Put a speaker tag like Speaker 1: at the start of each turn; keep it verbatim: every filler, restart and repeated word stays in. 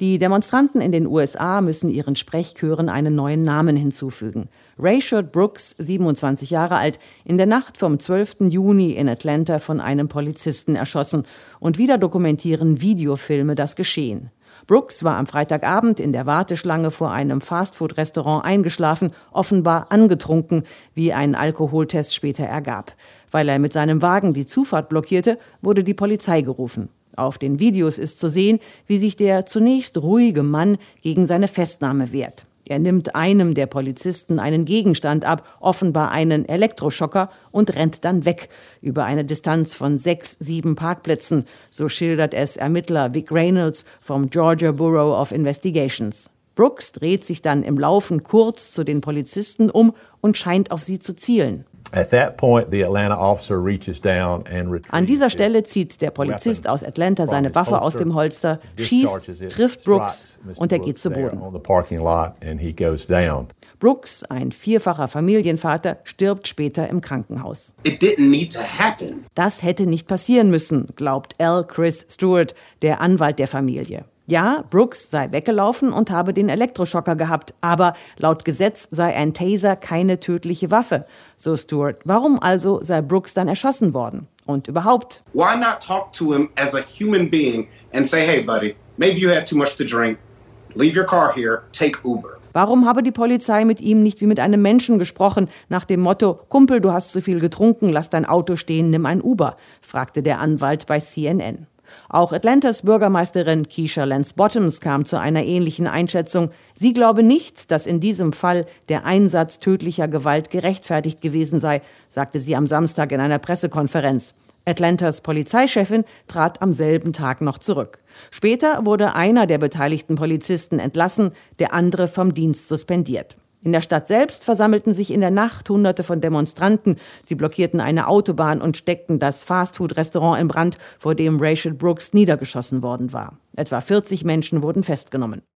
Speaker 1: Die Demonstranten in den U S A müssen ihren Sprechchören einen neuen Namen hinzufügen. Rayshard Brooks, siebenundzwanzig Jahre alt, in der Nacht vom zwölften Juni in Atlanta von einem Polizisten erschossen. Und wieder dokumentieren Videofilme das Geschehen. Brooks war am Freitagabend in der Warteschlange vor einem Fastfood-Restaurant eingeschlafen, offenbar angetrunken, wie ein Alkoholtest später ergab. Weil er mit seinem Wagen die Zufahrt blockierte, wurde die Polizei gerufen. Auf den Videos ist zu sehen, wie sich der zunächst ruhige Mann gegen seine Festnahme wehrt. Er nimmt einem der Polizisten einen Gegenstand ab, offenbar einen Elektroschocker, und rennt dann weg, über eine Distanz von sechs, sieben Parkplätzen, so schildert es Ermittler Vic Reynolds vom Georgia Bureau of Investigations. Brooks dreht sich dann im Laufen kurz zu den Polizisten um und scheint auf sie zu zielen. An dieser Stelle zieht der Polizist aus Atlanta seine Waffe aus dem Holster, schießt, trifft Brooks und er geht zu Boden. Brooks, ein vierfacher Familienvater, stirbt später im Krankenhaus. Das hätte nicht passieren müssen, glaubt L. Chris Stewart, der Anwalt der Familie. Ja, Brooks sei weggelaufen und habe den Elektroschocker gehabt, aber laut Gesetz sei ein Taser keine tödliche Waffe, so Stewart. Warum also sei Brooks dann erschossen worden? Und überhaupt?
Speaker 2: Why not talk to him as a human being and say, hey buddy, maybe you had too much to drink. Leave your car here, take Uber.
Speaker 1: Warum habe die Polizei mit ihm nicht wie mit einem Menschen gesprochen, nach dem Motto, Kumpel, du hast zu viel getrunken, lass dein Auto stehen, nimm ein Uber, fragte der Anwalt bei C N N. Auch Atlantas Bürgermeisterin Keisha Lance Bottoms kam zu einer ähnlichen Einschätzung. Sie glaube nicht, dass in diesem Fall der Einsatz tödlicher Gewalt gerechtfertigt gewesen sei, sagte sie am Samstag in einer Pressekonferenz. Atlantas Polizeichefin trat am selben Tag noch zurück. Später wurde einer der beteiligten Polizisten entlassen, der andere vom Dienst suspendiert. In der Stadt selbst versammelten sich in der Nacht Hunderte von Demonstranten. Sie blockierten eine Autobahn und steckten das Fastfood-Restaurant in Brand, vor dem Rayshard Brooks niedergeschossen worden war. Etwa vierzig Menschen wurden festgenommen.